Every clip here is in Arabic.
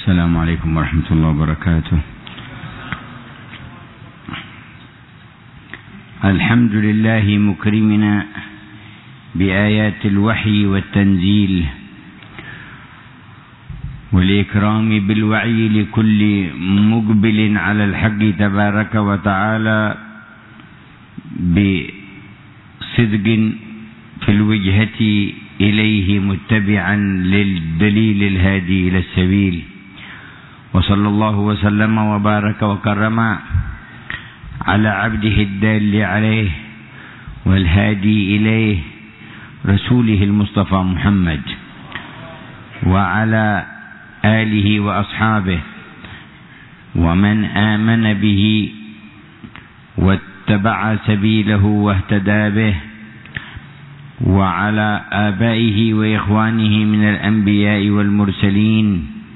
السلام عليكم ورحمة الله وبركاته. الحمد لله مكرمنا بآيات الوحي والتنزيل والإكرام بالوعي لكل مقبل على الحق تبارك وتعالى بصدق في الوجهة إليه متبعا للدليل الهادي إلى السبيل، وصلى الله وسلم وبارك وكرم على عبده الدال عليه والهادي إليه رسوله المصطفى محمد وعلى آله وأصحابه ومن آمن به واتبع سبيله واهتدى به، وعلى آبائه وإخوانه من الأنبياء والمرسلين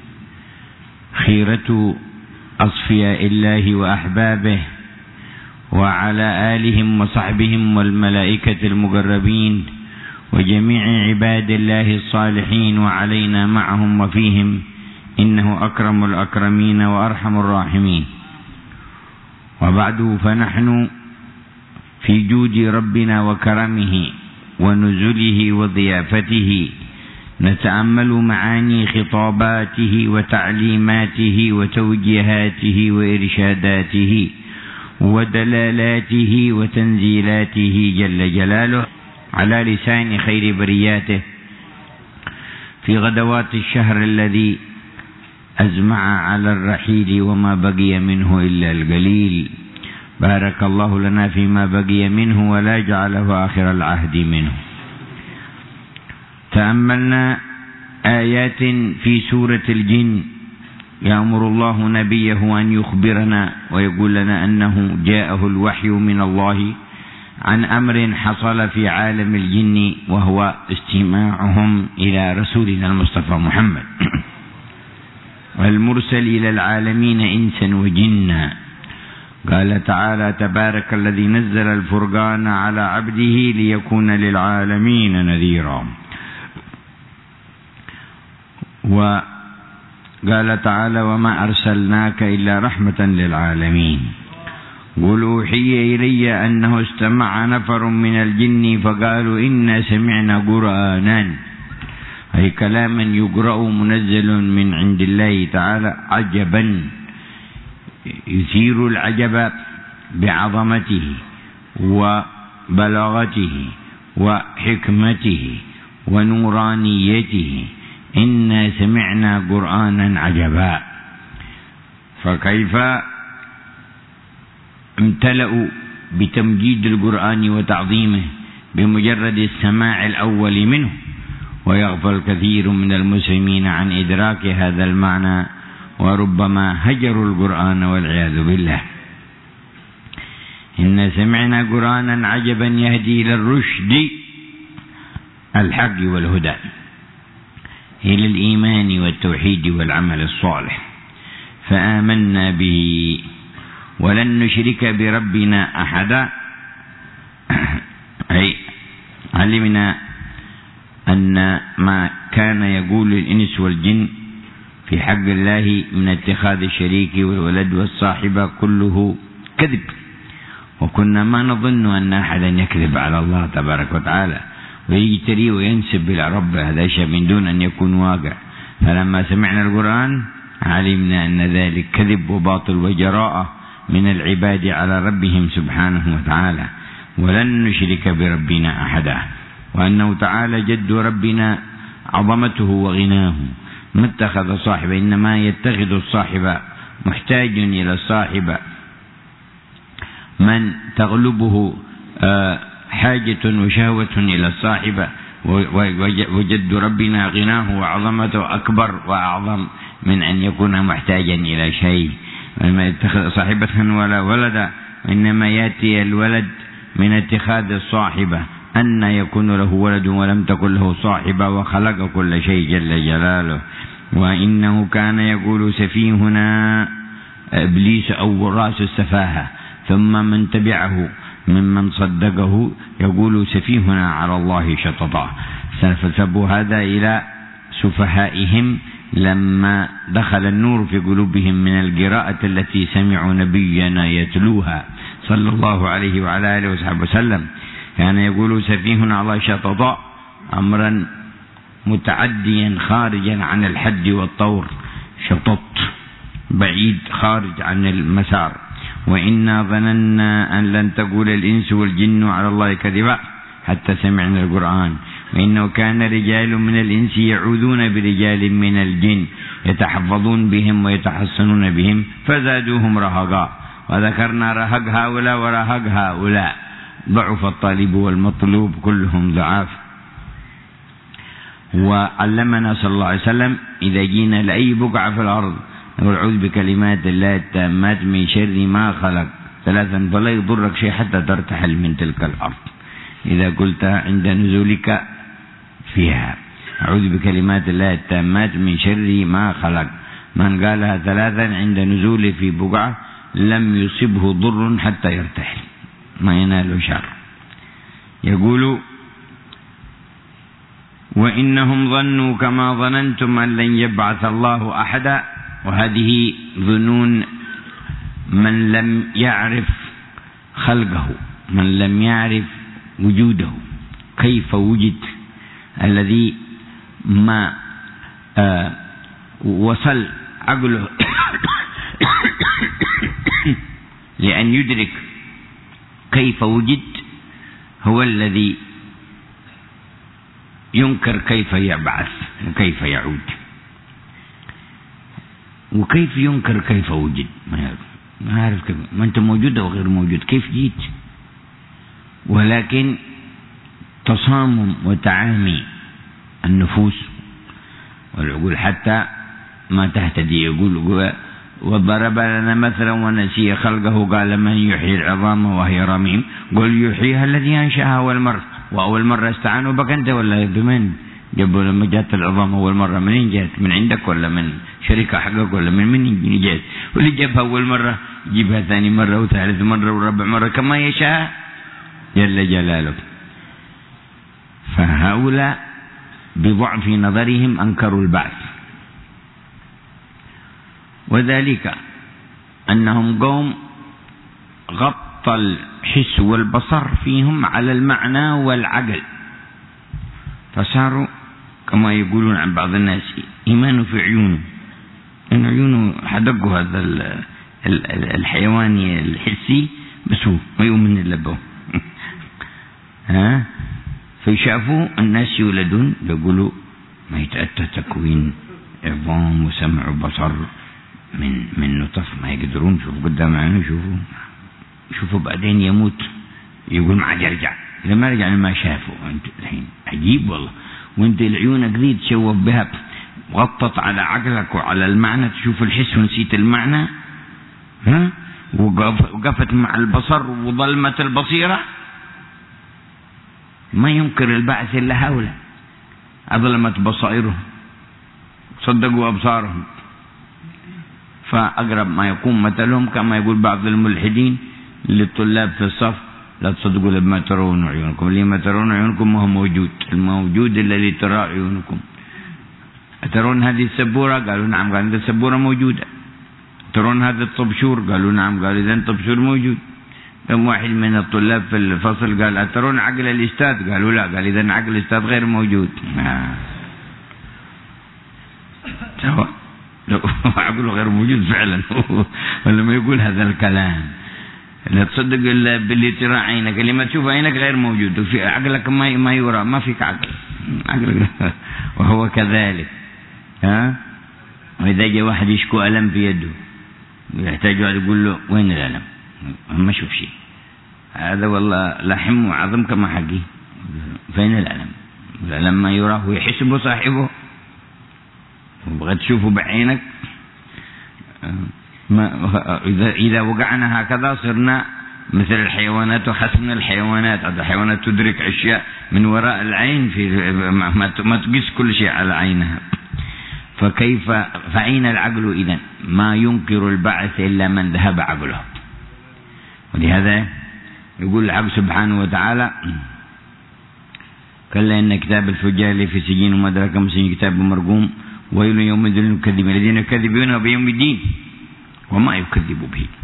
خيرة أصفياء الله وأحبابه، وعلى آلهم وصحبهم والملائكة المقربين وجميع عباد الله الصالحين، وعلينا معهم وفيهم، إنه أكرم الأكرمين وأرحم الراحمين. وبعد، فنحن في جود ربنا وكرمه ونزله وضيافته نتأمل معاني خطاباته وتعليماته وتوجيهاته وإرشاداته ودلالاته وتنزيلاته جل جلاله على لسان خير برياته في غدوات الشهر الذي أزمع على الرحيل وما بقي منه إلا القليل. بارك الله لنا فيما بقي منه ولا جعله آخر العهد منه. تأملنا آيات في سورة الجن يأمر الله نبيه أن يخبرنا ويقول لنا أنه جاءه الوحي من الله عن أمر حصل في عالم الجن، وهو استماعهم إلى رسولنا المصطفى محمد والمرسل إلى العالمين إنسا وجنا. قال تعالى: تبارك الذي نزل الفرقان على عبده ليكون للعالمين نذيرا. وقال تعالى: وما أرسلناك إلا رحمة للعالمين. قل أوحي إلي أنه استمع نفر من الجن فقالوا إنا سمعنا قرآنا، أي كلاما يقرأ منزل من عند الله تعالى عجبا يثير العجب بعظمته وبلاغته وحكمته ونورانيته. إنا سمعنا قرآنا عجبا. فكيف امتلأوا بتمجيد القرآن وتعظيمه بمجرد السماع الأول منه، ويغفل كثير من المسلمين عن إدراك هذا المعنى، وربما هجروا القرآن والعياذ بالله. إن سمعنا قرآنا عجبا يهدي إلى الرشد الحق والهدى، إلى الإيمان والتوحيد والعمل الصالح، فآمنا به ولن نشرك بربنا أحدا. أي علمنا أن ما كان يقول الإنس والجن في حق الله من اتخاذ الشريك والولد والصاحبة كله كذب، وكنا ما نظن أن أحدا يكذب على الله تبارك وتعالى ويجتري وينسب إلى ربه هذا شيء من دون أن يكون واقع. فلما سمعنا القرآن علمنا أن ذلك كذب وباطل وجراءة من العباد على ربهم سبحانه وتعالى، ولن نشرك بربنا أحدا، وأنه تعالى جد ربنا عظمته وغناه ما اتخذ صاحبا، إنما يتخذ الصاحب محتاج إلى الصاحب من تغلبه حاجة وشهوة إلى الصاحب، وجد ربنا غناه وعظمته أكبر وأعظم من أن يكون محتاجا إلى شيء. ما يتخذ صاحبة ولا ولد، إنما يأتي الولد من اتخاذ الصاحبة، أن يكون له ولد ولم تكن له صاحبة، وخلق كل شيء جل جلاله. وإنه كان يقول سفيهنا إبليس أو رأس السفاهة، ثم من تبعه ممن صدقه يقول سفيهنا على الله شططا. فنسبوا هذا إلى سفهائهم لما دخل النور في قلوبهم من القراءة التي سمعوا نبينا يتلوها صلى الله عليه وعلى آله وصحبه وسلم. كان يقول سفيهنا الله شطط أمرا متعديا خارجا عن الحد والطور، شطط بعيد خارج عن المسار. وإنا ظننا أن لن تقول الإنس والجن على الله كذبا حتى سمعنا القرآن، وإنه كان رجال من الإنس يعوذون برجال من الجن يتحفظون بهم ويتحصنون بهم فزادوهم رهقا، وذكرنا رهق هؤلاء ورهق هؤلاء، ضعف الطالب والمطلوب كلهم ضعاف. وعلمنا صلى الله عليه وسلم إذا جينا لأي بقعة في الأرض نقول أعوذ بكلمات الله التامات من شر ما خلق ثلاثا فلا يضرك شيء حتى ترتحل من تلك الأرض. إذا قلتها عند نزولك فيها أعوذ بكلمات الله التامات من شر ما خلق، من قالها ثلاثا عند نزوله في بقعة لم يصبه ضر حتى يرتحل، ما ينال شر. يقول وإنهم ظنوا كما ظننتم أن لن يبعث الله أحدا، وهذه ظنون من لم يعرف خلقه، من لم يعرف وجوده، كيف وجد، الذي ما وصل عقله لأن يدرك كيف وجد، هو الذي ينكر كيف يبعث وكيف يعود. وكيف ينكر كيف وجد؟ ما يعرف كيف، ما أنت موجود أو غير موجود، كيف جيت؟ ولكن تصامم وتعامي النفوس والعقول حتى ما تهتدي. يقول وضرب لنا مثلا ونسي خلقه قال من يحيي العظام وهي رميم، قل يحييها الذي أنشأها أول مرة. وأول مرة استعانوا بك أنت ولا بمن؟ جابوا لما جات العظام أول مرة منين جات؟ من عندك ولا من شركة حقك ولا من جات؟ واللي جابها أول مرة يجيبها ثاني مرة وثالث مرة ورابع مرة كما يشاء جل جلاله. فهؤلاء بضعف نظرهم أنكروا البعث، وذلك أنهم قوم غطى الحس والبصر فيهم على المعنى والعقل، فصاروا كما يقولون عن بعض الناس إيمان في عيونه، إن عيونه حدقوا هذا الحيواني الحسي بس هو ما يؤمن إلا به فيشافوا الناس يولدون يقولوا ما يتأتى تكوين عظام وسمع وبصر من نطف، ما يقدرون. شوفوا قدام عينه، شوفوا بعدين يموت يقول ما عاد يرجع، إذا ما رجع ما شافوا. أنت الحين عجيب والله، وانت العيونك ذي تشوف بها غطت على عقلك وعلى المعنى، تشوف الحس ونسيت المعنى، وقفت مع البصر وظلمت البصيرة. ما ينكر البعث إلا هؤلاء، أظلمت بصائرهم صدقوا أبصارهم. فأقرب ما يكون مثلهم كما يقول بعض الملحدين للطلاب في الصف لا تصدقوا لما ترون عيونكم، لما ترون عيونكم ما هو موجود، الموجود الذي ترى عيونكم. أترون هذه السبورة؟ قالوا نعم. قالوا إذا السبورة موجودة. ترون هذا الطبشور؟ قالوا نعم. قالوا إذا الطبشور موجود. كم واحد من الطلاب في الفصل قال أترون عقل الأستاذ؟ قالوا لا. قال إذا عقل الأستاذ غير موجود. سواء عقله غير موجود فعلا ولما يقول هذا الكلام لا تصدق إلا باللي ترى عينك، اللي ما تشوف عينك غير موجود، وفي عقلك ما يرى، ما فيك عقل وهو كذلك. وإذا جاء واحد يشكو ألم في يده يحتاج واحد يقول له وين الألم؟ ما شوف شيء، هذا والله لحم وعظم كما حقي، فين الألم؟ الألم ما يراه ويحسبه صاحبه، وبغى تشوفه بعينك. إذا وقعنا هكذا صرنا مثل الحيوانات وحسن الحيوانات. الحيوانات تدرك أشياء من وراء العين، في ما تقيس كل شيء على عينها. فأين العقل إذن؟ ما ينكر البعث إلا من ذهب عقله. ولهذا يقول الحق سبحانه وتعالى كلا إن كتاب الفجار في سجين وما أدراك ما سجين كتاب مرقوم ويل يومئذ للمكذبين الذين يكذبون بيوم الدين وما يكذب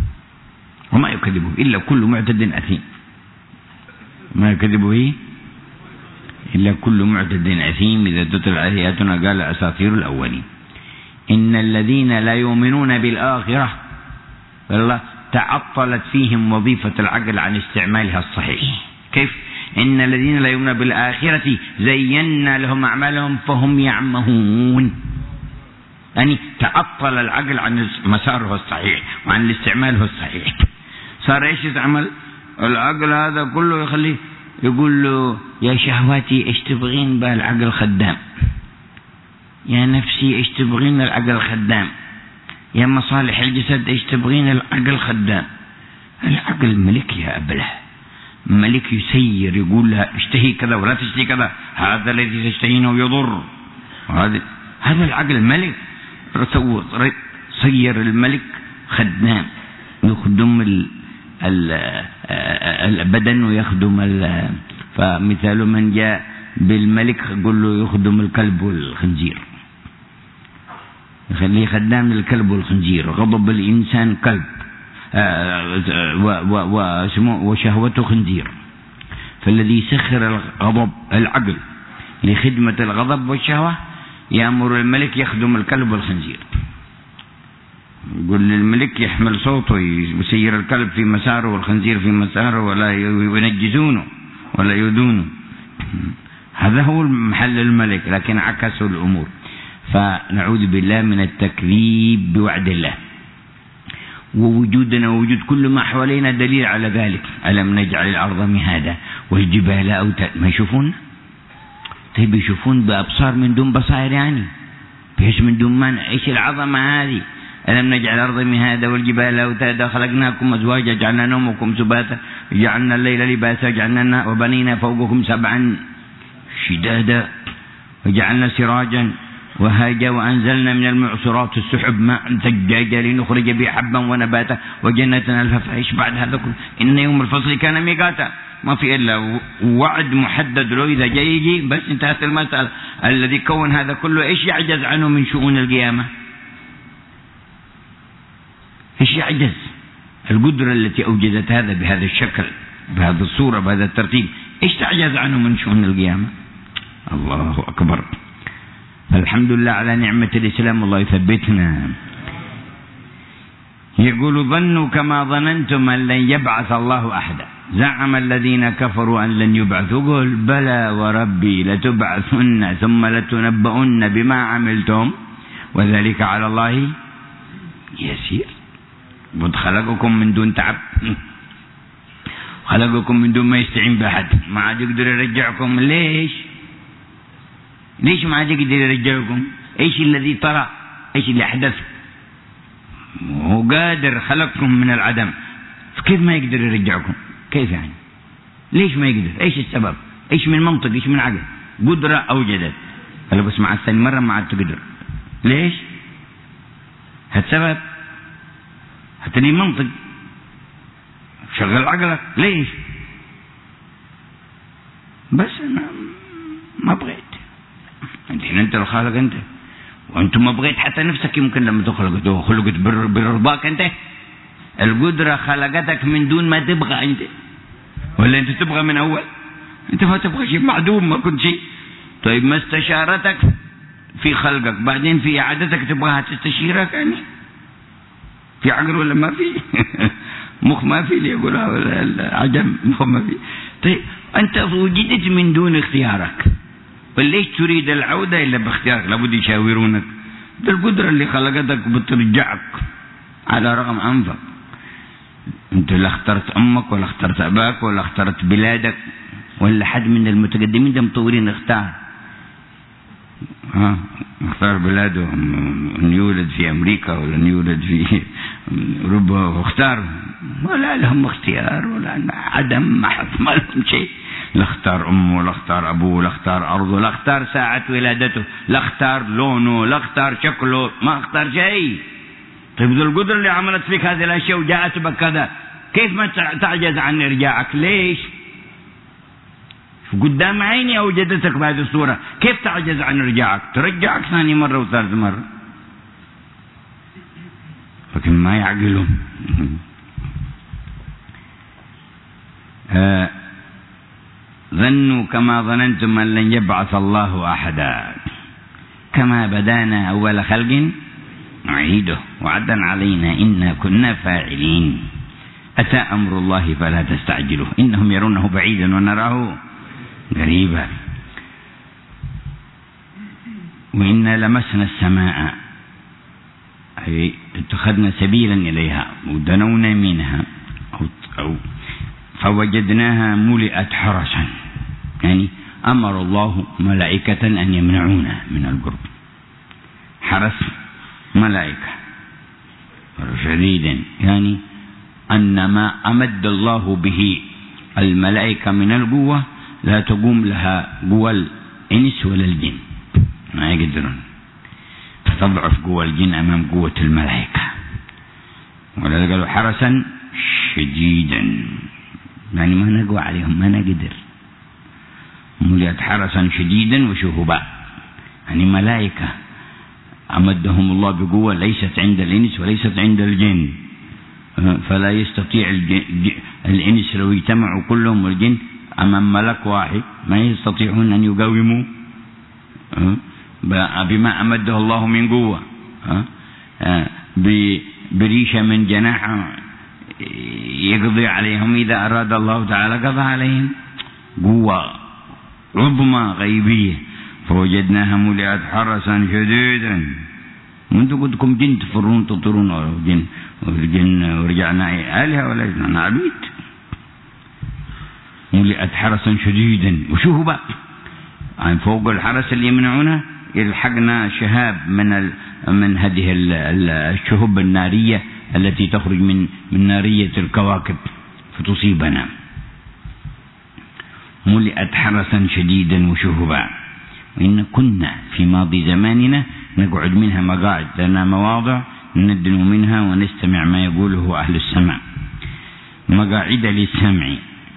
به إلا كل معتد أثيم. ما يكذب به إلا كل معتد أثيم إذا تتلى عليه آياتنا قال أساطير الأولين. إن الذين لا يؤمنون بالآخرة والله تعطلت فيهم وظيفة العقل عن استعمالها الصحيح. كيف؟ إن الذين لا يؤمنون بالآخرة زينا لهم أعمالهم فهم يعمهون، يعني تعطل العقل عن مساره الصحيح وعن استعماله الصحيح. صار إيش يتعمل العقل هذا كله؟ يخليه يقول له يا شهواتي إيش تبغين بالعقل خدام، يا نفسي إيش تبغين العقل خدام، يا مصالح الجسد إيش تبغين العقل خدام. العقل ملك يا أبله، ملك يسير، يقول لها اشتهي كذا ولا تشتهي كذا، هذا الذي تشتهينه يضر. هذا العقل ملك، صير الملك خدام يخدم البدن ويخدم فمثال من جاء بالملك يقول له يخدم الكلب والخنزير، يخليه خدام للكلب والخنزير. غضب الإنسان كلب وشهوته خنزير. فالذي سخر الغضب العقل لخدمة الغضب والشهوة يأمر الملك يخدم الكلب والخنزير. يقول للملك يحمل صوته يسير الكلب في مساره والخنزير في مساره ولا ينجزونه ولا يدونه. هذا هو محل الملك، لكن عكسوا الأمور. فنعوذ بالله من التكذيب بوعد الله. ووجودنا ووجود كل ما حوالينا دليل على ذلك. ألم نجعل الأرض مهادا والجبال أوتادا. ما يشوفون؟ طيب يشوفون بأبصار من دون بصائر، يعني بيش من دون مانع. إيش العظمة هذه؟ ألم نجعل الأرض مهادا والجبال أوتادا خلقناكم أزواجا جعلنا نومكم سباتا جعلنا الليل لباسا جعلنا وبنينا فوقكم سبعا شدادا وجعلنا سراجا وهاجا وأنزلنا من المعصرات السحب ماء ثجاجا لنخرج به حبا ونباتا وجنة ألفافا. إيش بعد هذا كله؟ إن يوم الفصل كان ميقاتا. ما في إلا وعد محدد له إذا جاي يجي بس انتهت المسألة. الذي كون هذا كله إيش يعجز عنه من شؤون القيامة؟ إيش يعجز؟ القدرة التي أوجدت هذا بهذا الشكل بهذا الصورة بهذا الترتيب إيش تعجز عنه من شؤون القيامة؟ الله أكبر. الحمد لله على نعمة الإسلام، الله يثبتنا. يقول ظنوا كما ظننتم أن لن يبعث الله أحدا زعم الذين كفروا أن لن يبعثوا قل بلى وربي لتبعثن ثم لتنبؤن بما عملتم وذلك على الله يسير. قد خلقكم من دون تعب، خلقكم من دون ما يستعين بأحد، ما عاد يقدر يرجعكم. ليش ما عاد يقدر يرجعكم؟ ايش الذي طرأ؟ ايش اللي حدث؟ هو قادر خلقكم من العدم، فكيف ما يقدر يرجعكم؟ كيف يعني؟ ليش ما يقدر؟ ايش السبب؟ ايش من منطق؟ ايش من عقل؟ قدرة اوجدت، هلا بس مع الثاني مرة ما عاد تقدر. ليش؟ هالسبب هتني منطق، شغل عقلك. ليش؟ بس انا ما بغيت. انت الخالق انت، وانت ما بغيت حتى نفسك. يمكن لما خلقت برضاك انت. القدرة خلقتك من دون ما تبغى انت، ولا انت تبغى من اول؟ انت ما تبغى شيء، معدوم، ما كنت شيء. طيب ما استشارتك في خلقك، بعدين في اعادتك تبغاها تستشيرك يعني؟ في عقل ولا ما في؟ مخ ما في، اللي يقولها العجم مخ ما في. طيب انت وجدت من دون اختيارك، وليش تريد العودة إلا باختيارك؟ لابد يشاورونك. ده القدرة اللي خلقتك بترجعك على رغم أنفك. أنت لا اخترت أمك ولا اخترت أباك ولا اخترت بلادك ولا حد من المتقدمين ده مطورين اختار. اختار بلاده أن يولد في أمريكا ولا أن يولد في أوروبا، واختار ولا لهم اختيار ولا عدم، ما لهم شيء. لا اختار أمه ولا اختار أبوه، لا اختار أرضه، لا اختار ساعة ولادته، لا اختار لونه، لا اختار شكله، ما اختار شيء. طيب ذو القدرة اللي عملت فيك هذه الأشياء وجاءت بك كذا، كيف ما تعجز عن إرجاعك؟ ليش؟ قدام عيني أوجدتك بهذه الصورة، كيف تعجز عن رجعك؟ ترجعك ثاني مرة وثالث مرة، لكن ما يعقلون. ظنوا كما ظننتم أن لن يبعث الله أحدا كما بدانا أول خلق نعيده وعدا علينا إنا كنا فاعلين. أتى أمر الله فلا تستعجلوه إنهم يرونه بعيدا ونراه قريبا. وإنا لمسنا السماء أي اتخذنا سبيلا إليها ودنونا منها فوجدناها ملئت حرسا، يعني أمر الله ملائكة أن يمنعونا من القرب. حرس ملائكة شديدا، يعني أن ما أمد الله به الملائكة من القوة لا تقوم لها قوى الإنس ولا الجن، ما يقدرون، فتضعف قوى الجن أمام قوة الملائكة. ولا قالوا حرسا شديدا، يعني ما نقوى عليهم، ما نقدر. ملئت حرسا شديدا وشهبا، يعني ملائكة أمدهم الله بقوة ليست عند الإنس وليست عند الجن، فلا يستطيع الإنس لو اجتمعوا كلهم والجن أمام ملك واحد ما يستطيعون أن يقاوموا بما أمده الله من قوة. بريشة من جناح يقضي عليهم إذا أراد الله تعالى قضى عليهم، قوة عظمى غيبية. فوجدناها ملئت حرسا شديدا، وانتم كنتم جن تفرون تطرون والجن ورجعنا آلهة ولا جنا عبيد. ملئت حرسا شديدا وشهبا، يعني فوق الحرس اللي يمنعونه يلحقنا شهاب من هذه الشهب النارية التي تخرج من نارية الكواكب فتصيبنا. ملئت حرسا شديدا وشهبا. وإن كنا في ماضي زماننا نقعد منها مقاعد لنا مواضع ندنو منها ونستمع ما يقوله أهل السماء، مقاعد للسمع.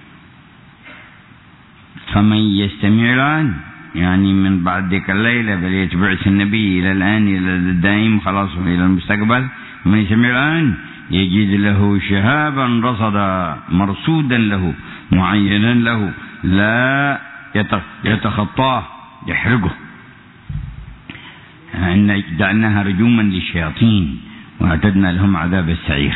فمن يستمع الآن، يعني من بعد ذيك الليلة بل يتبعث النبي إلى الآن إلى الدائم خلاص إلى المستقبل، من يستمع الآن يجد له شهابا رصدا مرصودا له معينا له لا يتخطاه يحرقه. إن جعلناها رجوما للشياطين وأعتدنا لهم عذاب السعير.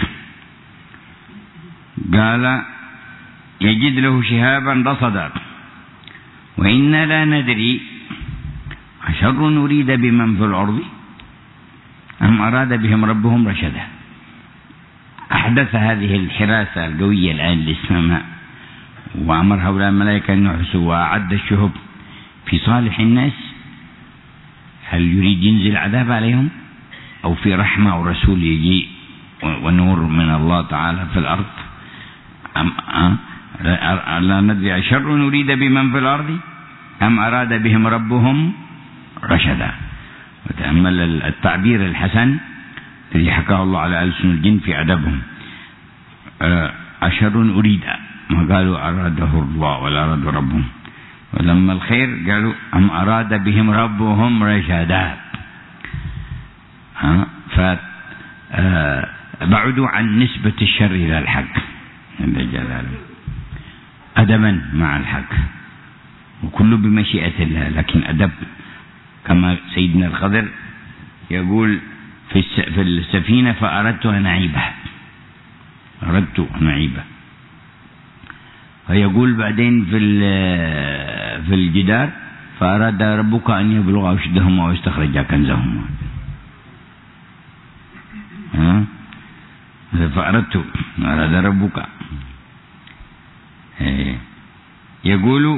قال يجد له شهابا رصدا وإنا لا ندري أشر نريد بمن في الأرض أم أراد بهم ربهم رشدا. أحدث هذه الحراسة القوية الآن للسماء وأمر هؤلاء الملائكة أن يحرسوا وأعد الشهب في صالح الناس. هل يريد ينزل عذاب عليهم أو في رحمة ورسول يجي ونور من الله تعالى في الأرض؟ لا ندري أشر نريد بمن في الأرض أم أراد بهم ربهم رشدا. وتأمل التعبير الحسن الذي حكاه الله على ألسن الجن في أدبهم. أشر أريد، ما قالوا أراده الله ولا أراد ربهم، ولما الخير قالوا أم أراد بهم ربهم رشدا. فبعدوا عن نسبة الشر إلى الحق جل جلاله أدبا مع الحق، وكله بمشيئة الله، لكن أدب. كما سيدنا الخضر يقول في السفينة فأردت أن أعيبها، فيقول بعدين في الجدار فأراد ربك أن يبلغ أشدهما ويستخرج كنزهما. أراد ربك. يقول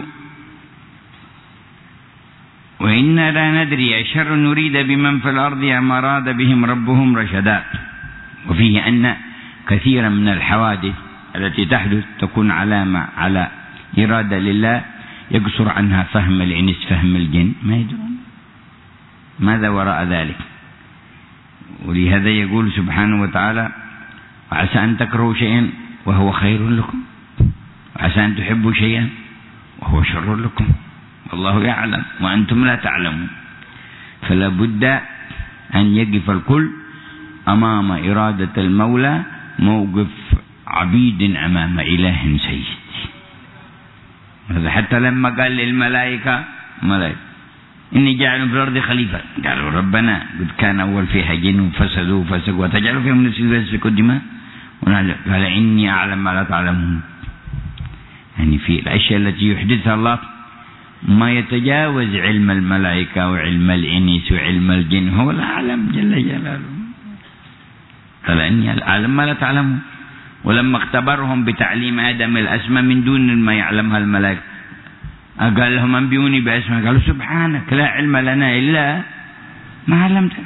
وإنا لا ندري أشر نريد بمن في الأرض أم أراد بهم ربهم رشدا. وفيه أن كثيرا من الحوادث التي تحدث تكون علامة على إرادة لله يقصر عنها فهم الإنس فهم الجن، ما يدرون ماذا وراء ذلك. ولهذا يقول سبحانه وتعالى وعسى أن تكرهوا شيئا وهو خير لكم، وعسى أن تحبوا شيئا وهو شر لكم والله يعلم وأنتم لا تعلمون. فلا بد أن يقف الكل أمام إرادة المولى موقف عبيد أمام إله سيد. هذا حتى لما قال للملائكة إني جاعل في الأرض خليفة، قالوا ربنا قد كان أول فيها جن وفسدوا وتجعلوا فيهم من يسفك الدماء، قال إني أعلم ما لا تعلمون. يعني في الأشياء التي يحدثها الله ما يتجاوز علم الملائكة وعلم الإنس وعلم الجن، هو الأعلم جل جلاله. قال إني أعلم ما لا تعلمون. ولما اختبرهم بتعليم آدم الأسماء من دون ما يعلمها الملائكة قال لهم أنبئوني بأسماء، قالوا سبحانك لا علم لنا إلا ما علمتنا.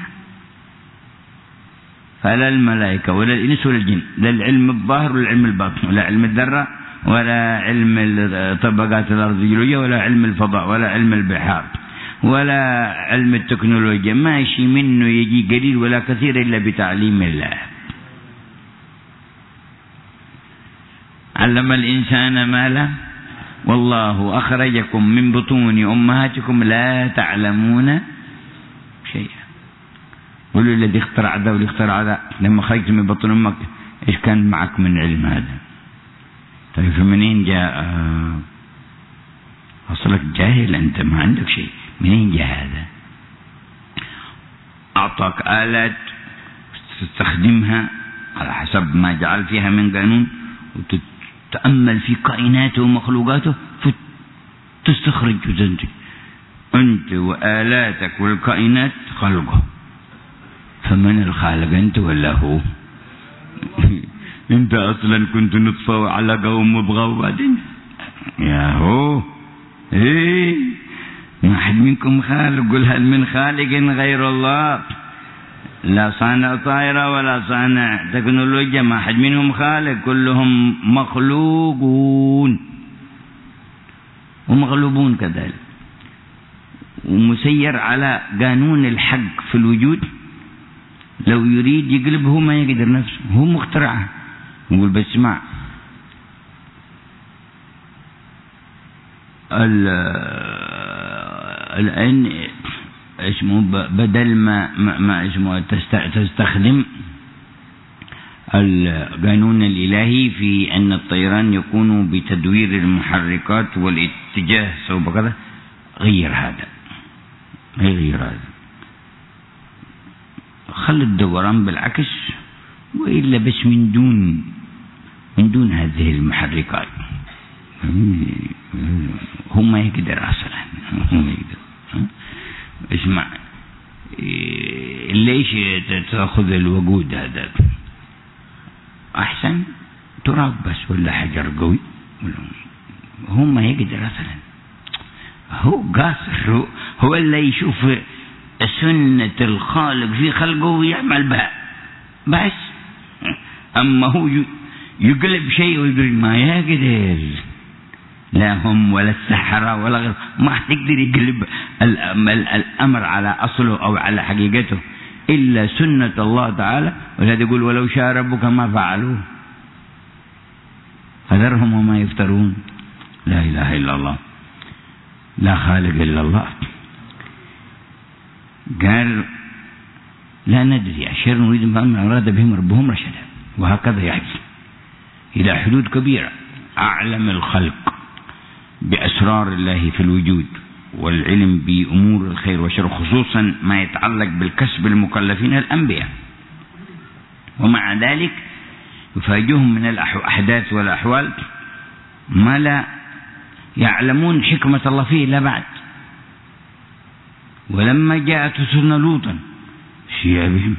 فلا الملائكة ولا الإنس ولا الجن، لا العلم الظاهر ولا العلم الباطن، ولا علم الذرة ولا علم طبقات الأرض الجوية ولا علم الفضاء ولا علم البحار ولا علم التكنولوجيا، ماشي منه يجي قليل ولا كثير إلا بتعليم الله. علم الإنسان ما له والله أخرجكم من بطون أمهاتكم لا تعلمون شيئا. قولوا الذي اخترع ذا والذي اخترع ذا، لما خرجت من بطن أمك إيش كان معك من علم هذا؟ طيب منين جاء؟ أصلك جاهل أنت، ما عندك شيء، منين جاء هذا؟ أعطاك آلات تستخدمها على حسب ما جعل فيها من قانون، وتتأمل في كائناته ومخلوقاته فتستخرج وتنتج. أنت وآلاتك والكائنات خلقه، فمن الخالق أنت ولا هو؟ أنت أصلا كنت نطفة وعلقة ومضغة وبعدين يا هو ما حد منكم خالق. قل هل من خالق غير الله؟ لا صانع طائرة ولا صانع تكنولوجيا، ما حد منهم خالق، كلهم مخلوقون ومغلوبون كذلك، ومسير على قانون الحق في الوجود. لو يريد يقلبه ما يقدر نفسه، هو مخترعه. يقول بسمع الآن اسمه بدل ما اسمه تستخدم القانون الإلهي في أن الطيران يكون بتدوير المحركات والاتجاه صوب كذا، غير هذا، غير هذا، خلي الدوران بالعكس، وإلا بس من دون هذه المحركات. هم ما يقدر أصلا، هم يقدر. اسمع، ليش تأخذ الوقود هذا؟ أحسن تراب بس ولا حجر قوي، هم ما يقدر أصلا. هو قاصر، هو اللي يشوف سنة الخالق في خلقه ويعمل بها بس. أما هو يقلب شيء ويقول ما يقدر، لا هم ولا السحرة ولا غير، ما تقدر يقلب الأمر على أصله أو على حقيقته إلا سنة الله تعالى. ولهذا يقول ولو شاء ربك ما فعلوه فذرهم وما يفترون. لا إله إلا الله، لا خالق إلا الله. قال لا ندري أشر نريد من أراد بهم ربهم رشدا، وهكذا يحدث إلى حدود كبيرة. أعلم الخلق بأسرار الله في الوجود والعلم بأمور الخير والشر، خصوصا ما يتعلق بالكسب المكلفين الأنبياء، ومع ذلك يفاجئهم من الأحداث والأحوال ما لا يعلمون حكمة الله فيه إلا بعد. ولما جاءت رسلنا لوطا سيء بهم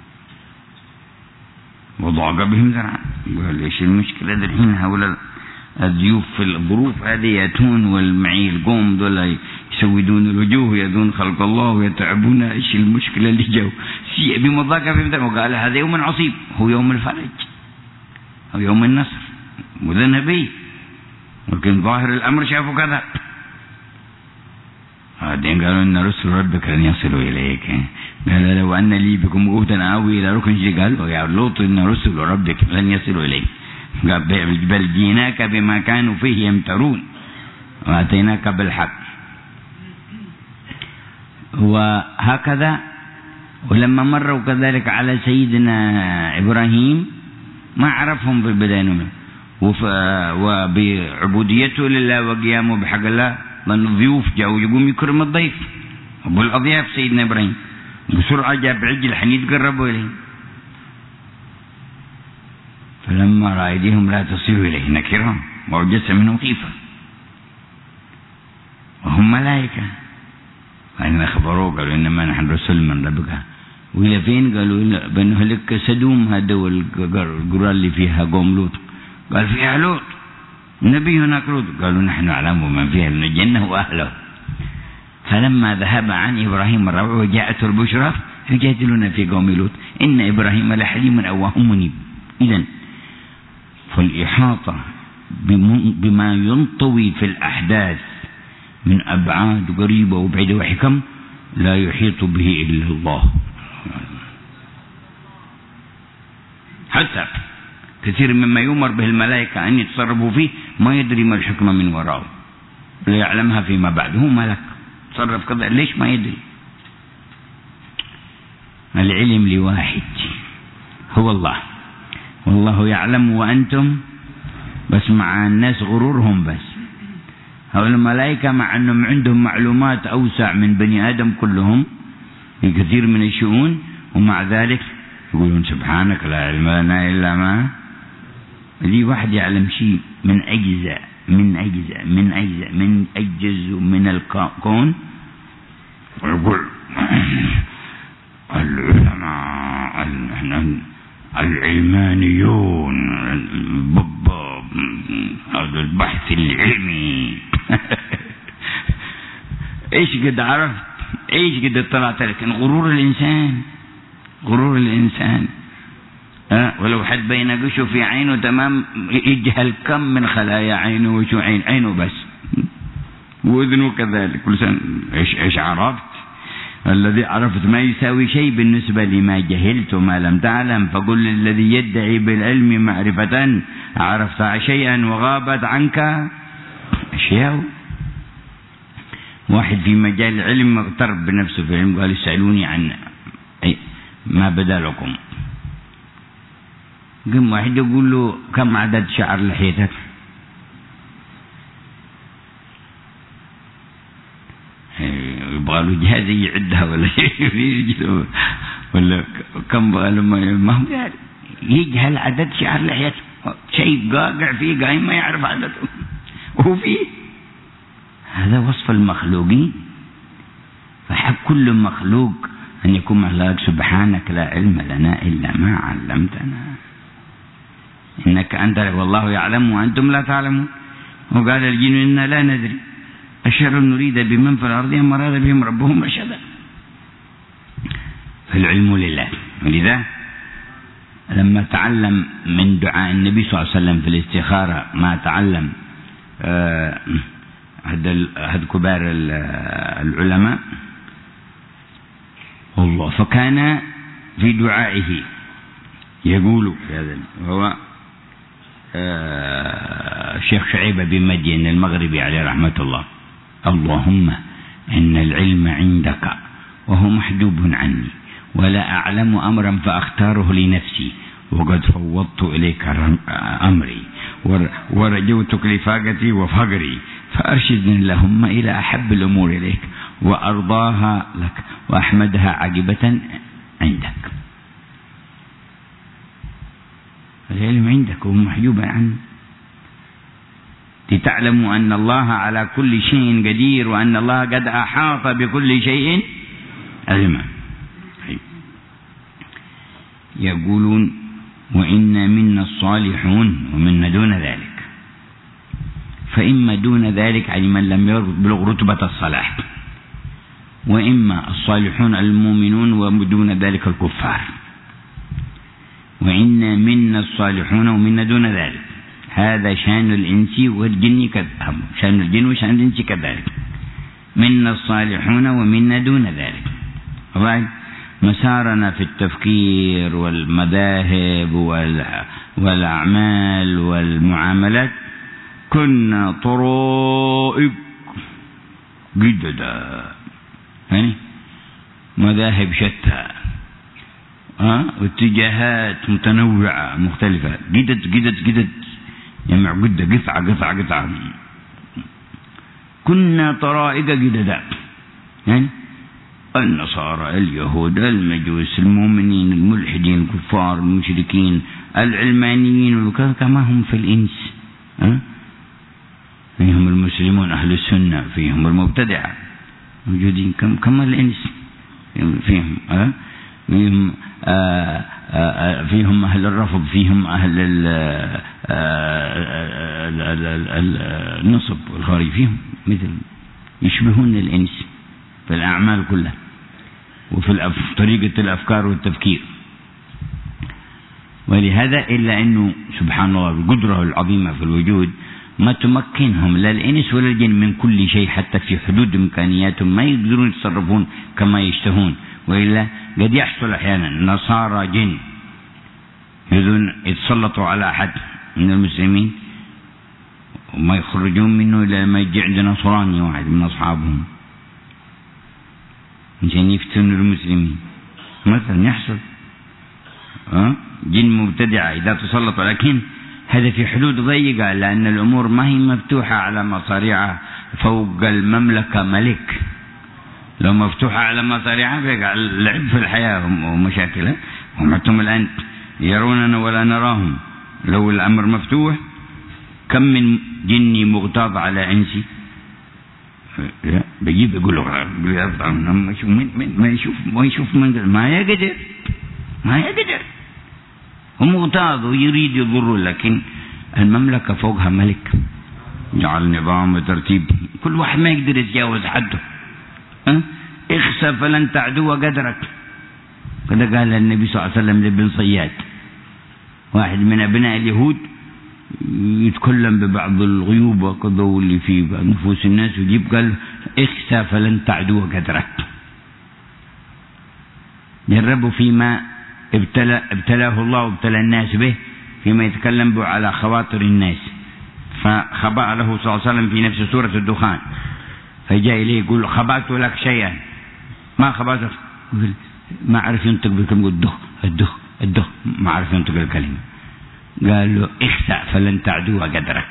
وضاق بهم ذرعا، قال ايش المشكلة الحين؟ هؤلاء الضيوف في الظروف هذه يأتون والمعي القوم دول يسودون الوجوه يدون خلق الله ويتعبون، ايش المشكلة اللي جو؟ سيء بهم وضاق بهم ذرعا، وقال هذا يوم عصيب، هو يوم الفرج أو يوم النصر، وذا نبي، ولكن ظاهر الأمر شافوا كذا. بعدين قالوا إن رسل ربك لن يصلوا إليك، قال لو أن لي بكم قوة آوي إلى ركن شديد، قال يا لوط إن رسل ربك لن يصلوا إليك، قال بل جئناك بما كانوا فيه يمترون. وأتيناك بالحق. وهكذا. ولما مروا كذلك على سيدنا إبراهيم ما عرفهم في البداية وبعبوديته لله وقيامه بحق الله، من الضيوف جاءوا يقوم يكرم الضيف، أبو الأضياف سيدنا إبراهيم بسرعة جاب عجل حنيد قربوا إليه، فلما رأى أيديهم لا تصل إليه نكرهم وأوجس منهم خيفة وهم ملائكة، فإن أخبروه قالوا إنما نحن رسل من ربك. وإلى فين؟ قالوا بنهلك سدوم، هذا القرى اللي فيها قوم لوط. قال فيها لوط، النبي هناك لوط. قالوا نحن نعلم من فيها لنجنه وأهله. فلما ذهب عن إبراهيم الروع وجاءته البشرى يجادلون في قوم لوط إن إبراهيم لحليم أواه منيب. إذن فالإحاطة بما ينطوي في الأحداث من أبعاد قريبة وبعيدة وحكم لا يحيط به إلا الله. حتى كثير مما يؤمر به الملائكة أن يتصرفوا فيه ما يدري ما الحكمة من وراءه، لا يعلمها فيما بعد. هو ملك تصرف كذا، ليش ما يدري؟ العلم لواحد هو الله، والله يعلم وأنتم بس مع الناس غرورهم. بس هؤلاء الملائكة مع أنهم عندهم معلومات أوسع من بني آدم كلهم في كثير من الشؤون، ومع ذلك يقولون سبحانك لا علم لنا إلا ما. لي واحد يعلم شيء من أجزاء من الكون ويقول العلماء العلمانيون هذا البحث العلمي. ايش قد عرفت، ايش قد اطلعت، لكن غرور الإنسان ولو حد بين قشو في عينه تمام يجهل كم من خلايا عينه وشو عينه بس، وأذنه كذلك. كل سنة ايش عرفت؟ الذي عرفت ما يساوي شيء بالنسبة لما جهلت وما لم تعلم. فقل للذي يدعي بالعلم معرفة عرفت شيئا وغابت عنك أشياء. واحد في مجال العلم اغترب بنفسه في العلم قال اسألوني عن ما بدا لكم. قم واحد يقول له كم عدد شعر لحيتك؟ يبغى له جهاز يعدها ولا كم بغى له، ما هو يجهل عدد شعر لحيته، شيء قاقع فيه قايم ما يعرف عدده وهو فيه. هذا وصف المخلوقين. فحق كل مخلوق أن يكون مخلوق سبحانك لا علم لنا إلا ما علمتنا إنك أنت والله يعلم وأنتم لا تعلمون. وقال الجن إنا لا ندري أشر نريد بمن في الأرض أم أراد بهم ربهم رشدا. فالعلم لله. ولذا لما تعلم من دعاء النبي صلى الله عليه وسلم في الاستخارة ما تعلم هذا كبار العلماء الله، فكان في دعائه يقول هذا هو الشيخ شعيب بن مدين المغربي عليه رحمة الله: اللهم إن العلم عندك وهو محجوب عني ولا أعلم أمرا فأختاره لنفسي وقد فوضت إليك أمري ورجوتك لفاقتي وفقري فأرشدني اللهم إلى أحب الأمور إليك وأرضاها لك وأحمدها عاقبة عندك. العلم عندك وهو محجوب عني لتعلموا أن الله على كل شيء قدير وأن الله قد أحاط بكل شيء علما. يقولون وإن منا الصالحون ومنا دون ذلك، فإما دون ذلك على من لم يبلغ رتبة الصلاح، وإما الصالحون المؤمنون ودون ذلك الكفار. وإن منا الصالحون ومنا دون ذلك، هذا شأن الإنس والجن كذلك، شأن الجن وشأن الإنس كذلك. منا الصالحون ومنا دون ذلك. مسارنا في التفكير والمذاهب والأعمال والمعاملات كنا طرائق جددا، يعني مذاهب شتى، واتجاهات متنوعة مختلفة، جدد يجمع جدة، قطعة. كنا طرائق جددا، يعني النصارى، اليهود، المجوس، المؤمنين، الملحدين، الكفار، المشركين، العلمانيين، كما هم في الإنس. فيهم المسلمون أهل السنة، فيهم المبتدعة موجودين كما الإنس، فيهم أهل الرفض، فيهم أهل النصب والخارج، فيهم مثل يشبهون الإنس في الأعمال كلها وفي طريقة الأفكار والتفكير. ولهذا إلا أنه سبحان الله القدرة العظيمة في الوجود ما تمكنهم لا الإنس ولا الجن من كل شيء، حتى في حدود إمكانياتهم ما يقدرون يتصرفون كما يشتهون. وإلا قد يحصل أحيانا نصارى جن يتسلطوا على أحد من المسلمين وما يخرجون منه إلا ما يجي عند نصراني واحد من أصحابهم عشان يفتنوا المسلمين مثلا، يحصل جن مبتدعة إذا تسلطوا، لكن هذا في حدود ضيقة، لأن الأمور ما هي مفتوحة على مصاريعها فوق المملكة ملك. لو مفتوحة على مصاريعها فيقع العب في الحياة ومشاكلها، هم الآن يروننا ولا نراهم. لو الأمر مفتوح كم من جني مغتاظ على إنسي بيجيب يقول له ما يشوف ما يقدر هم مغتاظ ويريد يضره، لكن المملكة فوقها ملك جعل نظام وترتيب، كل واحد ما يقدر يتجاوز حده. اخسى فلن تعدو قدرك، كذا قال النبي صلى الله عليه وسلم لابن صياد، واحد من أبناء اليهود يتكلم ببعض الغيوب وكذا واللي في نفوس الناس، ويجيب قال اخسى فلن تعدو قدرك. جربوا فيما ابتلاه الله وابتلى الناس به، فيما يتكلم به على خواطر الناس، فخبأ له صلى الله عليه وسلم في نفس سورة الدخان، فجاء إليه يقول خبأت لك شيئا، ما خبأتك، ما عرف ينطق بالكلمة، الدخ ما عرف ينطق الكلمة، قال له اخسأ فلن تعدو قدرك.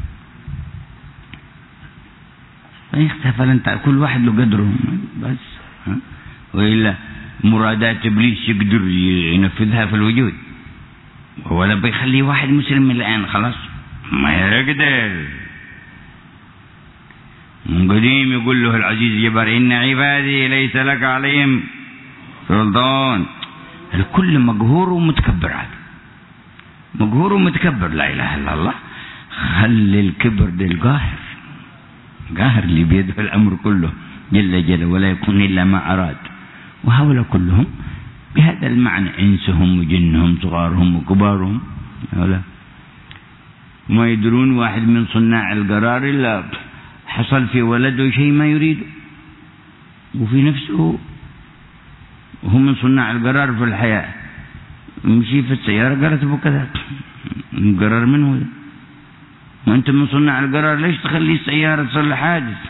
اخسأ فلن تعدو، كل واحد له قدره بس، وإلا مرادات إبليس يقدر ينفذها في الوجود، ولا بيخلي واحد مسلم الآن خلاص ما يقدر. من قديم يقول له العزيز جبار إن عبادي ليس لك عليهم سلطان. الكل مقهور ومتكبر، عاد مقهور ومتكبر، لا إله إلا الله. خلي الكبر للقاهر، قاهر اللي بيده الأمر كله جل جل ولا يكون إلا ما أراد. وهؤلاء كلهم بهذا المعنى، إنسهم وجنهم صغارهم وكبارهم، هؤلاء ما يدرون واحد من صناع القرار إلا حصل في ولده شيء ما يريده، وفي نفسه هو من صناع القرار في الحياة، مشي في السيارة قالت ابو كذا القرار منه، وانت من صناع القرار ليش تخلي السيارة تصلح حادث؟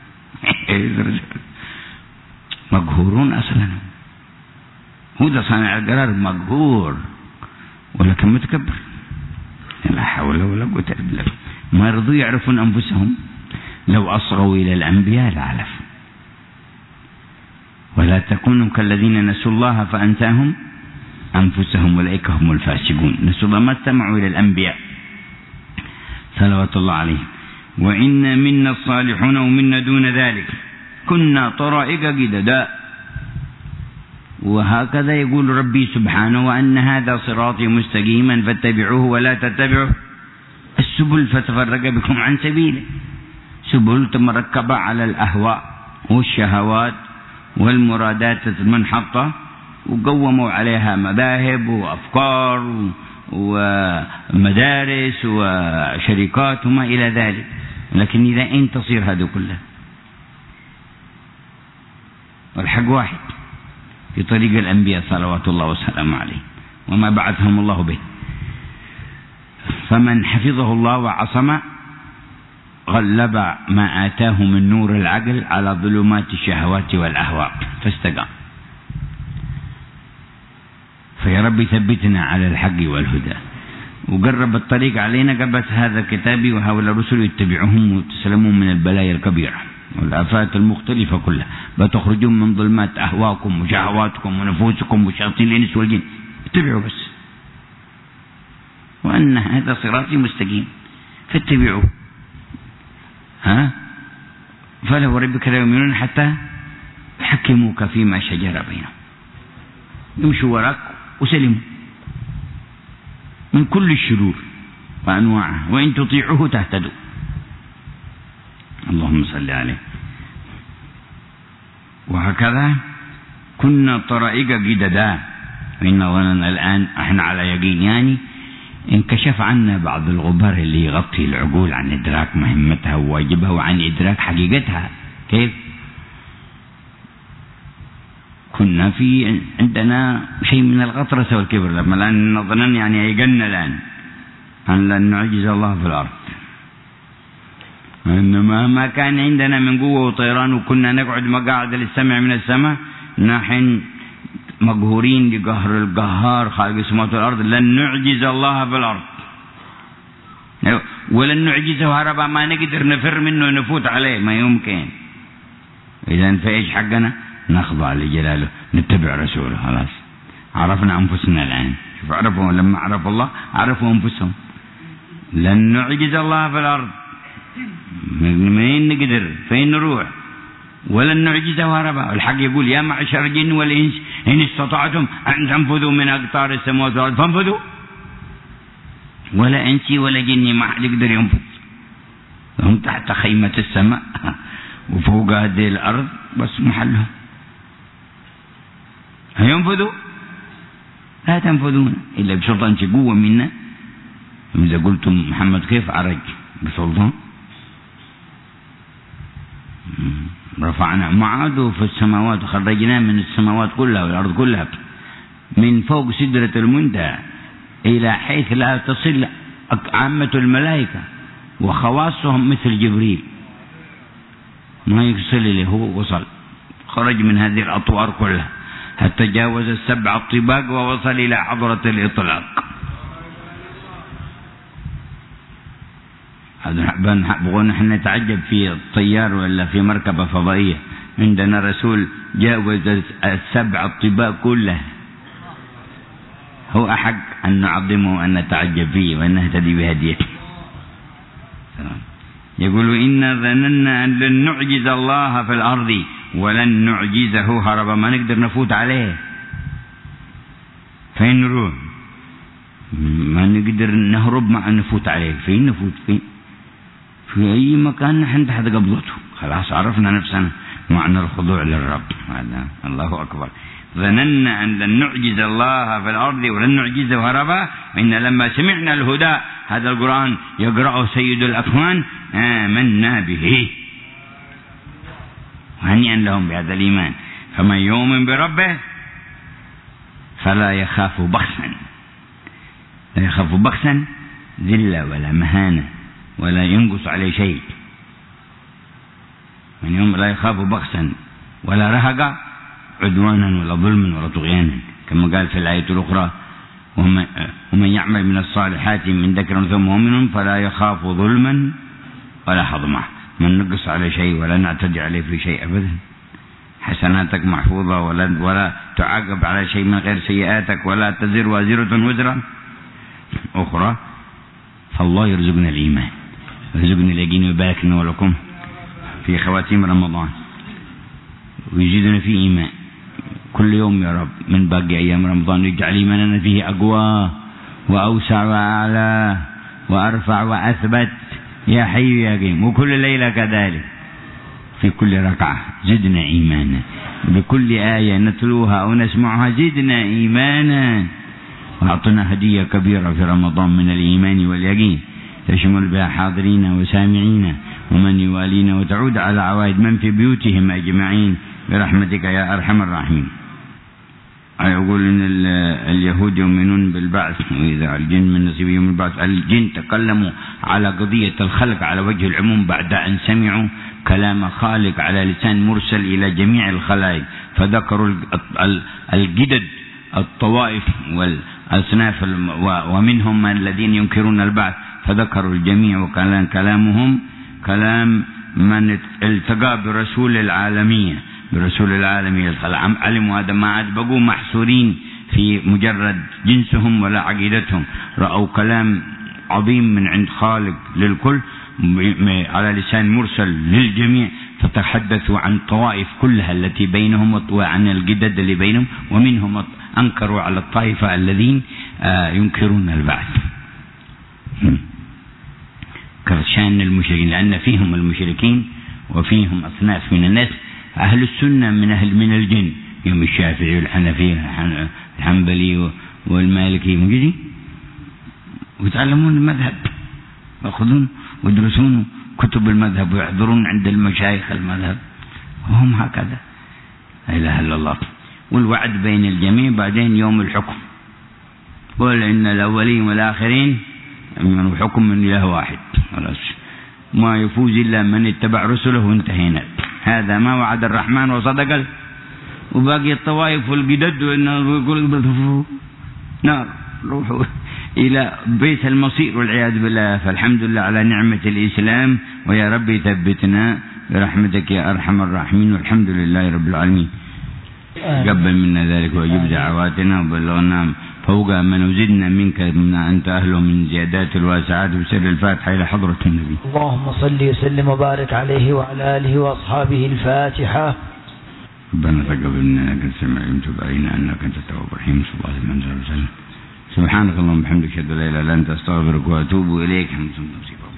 مقهورون أصلا، هو ده صانع القرار مقهور ولكن متكبر، لا حول ولا قوة إلا بالله. ما رضوا يعرفون أنفسهم، لو أصغوا إلى الأنبياء لعرفوا. ولا تكونوا كالذين نسوا الله فأنساهم أنفسهم أولئك هم الفاسقون. نسوا الله، ما استمعوا إلى الأنبياء صلوات الله عليهم. وإن منا الصالحون ومنا دون ذلك كنا طرائق قددا. وهكذا يقول ربي سبحانه وأن هذا صراطي مستقيما فاتبعوه ولا تتبعوا السبل فتفرق بكم عن سبيله. سبل مركبة على الأهواء والشهوات والمرادات المنحطة، وقوموا عليها مذاهب وأفكار ومدارس وشركات وما إلى ذلك. لكن إذا أين تصير هذا كله؟ والحق واحد في طريق الأنبياء صلوات الله وسلامه عليه وما بعثهم الله به. فمن حفظه الله وعصم غلب ما آتاه من نور العقل على ظلمات الشهوات والأهواء فاستقام. فيا رب ثبتنا على الحق والهدى وقرب الطريق علينا. قبت هذا كتابي وهؤلاء الرسل يتبعهم وتسلمون من البلايا الكبيرة والآفات المختلفة كلها، بتخرجون من ظلمات أهواكم وشهواتكم ونفوسكم وشياطين الإنس والجن. اتبعوا بس، وأن هذا صراطي مستقيم فاتبعوا. فلا وربك لا يؤمنون حتى يحكموك فيما شجر بينهم. يمشوا وراك وسلموا من كل الشرور وأنواعها، وإن تطيعوه تهتدوا. اللهم صل عليه. وهكذا كنا طرائق جددا، وإن ظننا الآن احنا على يقين، يعني انكشف عنا بعض الغبار اللي يغطي العقول عن إدراك مهمتها وواجبها وعن إدراك حقيقتها. كيف؟ كنا في عندنا شيء من الغطرسة والكبر، لما الآن نظنن يعني أيقنا الآن أن لن نعجز الله في الأرض، إنما ما كان عندنا من قوة وطيران وكنا نقعد مقاعد للسمع من السماء، نحن مقهورين لقهر القهار خالق السماوات والأرض. لن نعجز الله في الأرض ولن نعجزه هربا، ما نقدر نفر منه ونفوت عليه، ما يمكن. إذن فإيش حقنا؟ نخضع لجلاله، نتبع رسوله. خلاص عرفنا أنفسنا الآن. شوف عرفوا، لما عرفوا الله عرفوا أنفسهم. لن نعجز الله في الأرض، منين نقدر؟ فين نروح؟ ولن نعجزه هربا. الحق يقول يا معشر الجن والإنس إن استطعتم أن تنفذوا من أقطار السماوات والأرض فانفذوا. ولا إنسي ولا جني ما حد يقدر ينفذ. هم تحت خيمة السماء وفوق هذه الأرض بس محلهم. هينفذوا؟ لا تنفذون إلا بسلطان قوة منا. إذا قلتم محمد كيف عرج بسلطان؟ رفعنا معاده في السماوات وخرجناه من السماوات كلها والأرض كلها من فوق سدرة المنتهى إلى حيث لا تصل عامة الملائكة وخواصهم مثل جبريل، ما يصل إليه، هو وصل، خرج من هذه الأطوار كلها حتى جاوز 7 الطباق ووصل إلى حضرة الإطلاق. بغون نحن نتعجب في الطيار ولا في مركبة فضائية، عندنا رسول جاوز 7 الطباق كلها. هو أحق أن نعظمه وأن نتعجب فيه وأن نهتدي بهديته. يقول إنا ظننا أن لن نعجز الله في الأرض ولن نعجزه هربا، ما نقدر نفوت عليه. فين نروح؟ ما نقدر نهرب مع نفوت عليه. فين نفوت؟ في أي مكان نحن تحت قبضته. خلاص عرفنا نفسنا معنى الخضوع للرب. هذا الله أكبر. ظننا أن لن نعجز الله في الأرض ولن نعجزه هربا، وإن لما سمعنا الهدى، هذا القرآن يقرأه سيد الأكوان، آمنا به. هنيئا لهم بهذا الإيمان. فمن يؤمن بربه فلا يخاف بخسا، لا يخاف بخسا ذلة ولا مهانة ولا ينقص عليه شيء. من يوم لا يخاف بخسا ولا رهقا عدوانا ولا ظلما ولا طغيانا، كما قال في الآية الأخرى ومن يعمل من الصالحات من ذكر ثم مؤمن فلا يخاف ظلما ولا حظما. من نقص على شيء ولا نعتدي عليه في شيء أبدا. حسناتك محفوظة ولا تعاقب على شيء من غير سيئاتك، ولا تزر وازرة وزرا أخرى. فالله يرزقنا الإيمان ويرزقنا اليقين ويبارك لنا ولكم في خواتيم رمضان ويزيدنا في إيمان كل يوم يا رب من باقي أيام رمضان. يجعل إيماننا فيه أقوى وأوسع وأعلى وأرفع وأثبت يا حي يا قيوم. وكل ليلة كذلك في كل ركعة زدنا إيمانا، بكل آية نتلوها أو نسمعها زدنا إيمانا. وأعطنا هدية كبيرة في رمضان من الإيمان واليقين تشمل بها حاضرين وسامعين ومن يوالينا، وتعود على عوائد من في بيوتهم أجمعين برحمتك يا أرحم الراحمين. يقول إن اليهود يؤمنون بالبعث، وإذا الجن من نصيبهم البعث. الجن تكلموا على قضية الخلق على وجه العموم بعد أن سمعوا كلام خالق على لسان مرسل إلى جميع الخلائق، فذكروا الجدد الطوائف والأصناف ومنهم الذين ينكرون البعث، فذكروا الجميع، وكان كلامهم كلام من التقى برسول العالمية علموا هذا، ما عاد بقوا محصورين في مجرد جنسهم ولا عقيدتهم، رأوا كلام عظيم من عند خالق للكل على لسان مرسل للجميع، فتحدثوا عن طوائف كلها التي بينهم وعن الجدد اللي بينهم، ومنهم أنكروا على الطائفة الذين ينكرون البعث كشان المشركين، لأن فيهم المشركين وفيهم أصناف من الناس. أهل السنة من الجن، يوم الشافعي والحنفي الحنبلي والمالكي موجودين ويتعلمون المذهب، يأخذون ويدرسون كتب المذهب ويحضرون عند المشايخ المذهب، وهم هكذا. لا إله إلا الله. والوعد بين الجميع بعدين يوم الحكم، قل إن الأولين والآخرين من حكم من إله واحد، ما يفوز إلا من اتبع رسله، وانتهينا. هذا ما وعد الرحمن وصدق، وباقي الطوائف والجدد وإنه نار، روحوا إلى بيت المصير والعياذ بالله. فالحمد لله على نعمة الإسلام، ويا ربي ثبتنا برحمتك يا أرحم الراحمين، والحمد لله رب العالمين. قبل منا ذلك وأجب دعواتنا، وبلغنا فوق من وزدنا منك من أنت أهله من زيادات الواسعات، بسر الفاتحة إلى حضرة النبي. اللهم صل وسلم وبارك عليه وعلى آله وأصحابه. الفاتحة. ربنا تقبل منا إنك أنت السميع العليم، تب علينا إنك أنت التواب الرحيم. صلى الله عليه وسلم. سبحانك اللهم وبحمدك، أشهد أن لا إله إلا أنت، أستغفرك وأتوب إليك.